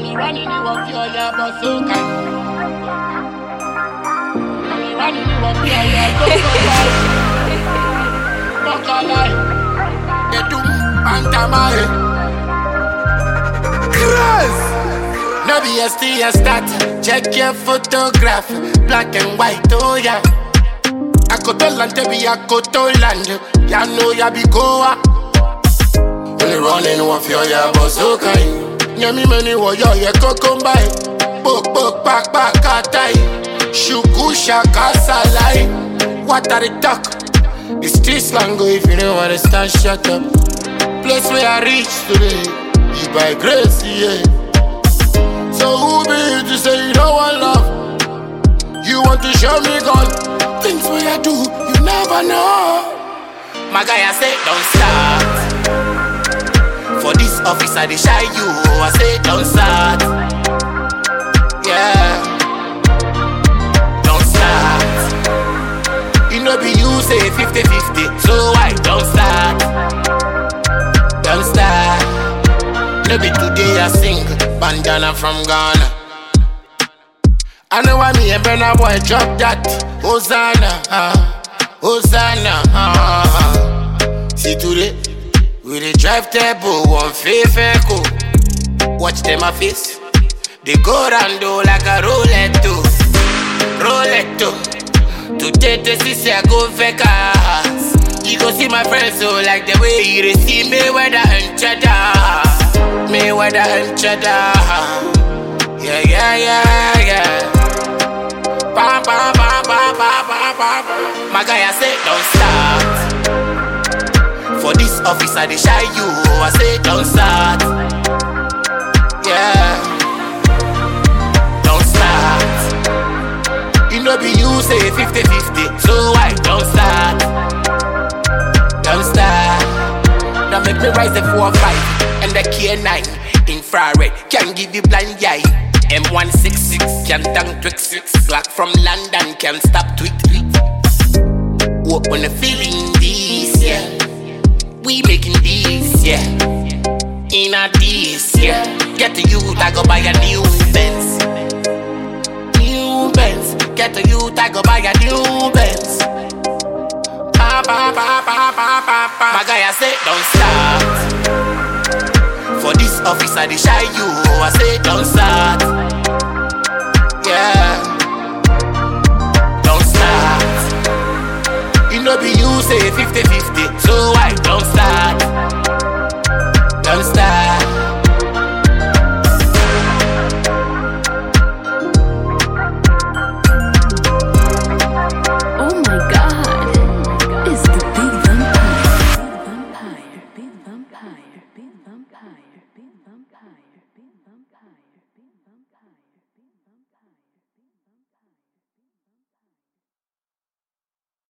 Me running you up your bazooka. Me running you up your bazooka. Fuck a lie. They do pantamare. Chris. No BST and start. Check your photograph. Black and white, oh yeah. I go to land, be I go to land. Ya know ya be goa. Only running off your bazooka. Yeah, me many wo yo ye kokombai. Bok back atai. Shuku shaka salai. What are the talk? The street slang go if you don't understand, shut up. Place where I reach today, is by grace, yeah. So who be you to say you don't want love? You want to show me gun? Things where I do, you never know. My guy, I say don't start. For this office I dey shy you, I say don't start. Yeah, don't start. You know be you say 50-50, so I don't start. Don't start. No be today I sing, bandana from Ghana. I know why me and Burna Boy drop that. Hosanna, Hosanna. See today we dey drive turbo, one fair go. Watch them a face. They go round like a roulette too. Today they see I go Vegas. You go see my friends so like the way you receive Mayweather and Cheddar. Yeah. Bam. My guy, I say don't start. For this office I dey shy you, I say don't start. Yeah, don't start. You know be you say 50-50, so I don't start. Don't start. Now make me rise the 4-5 and the K9 infrared can give you blind eye. M166 can tank Twix. Black from London can stop tweet. What when the feeling this, yeah. We making this, yeah. In a this, yeah. Get to you, I go buy a new Benz. Get to you, I go buy a new Benz. My guy, I say don't start. For this office I dey shy you, I say don't start. Yeah, don't start. You know be you say 50-50, so I don't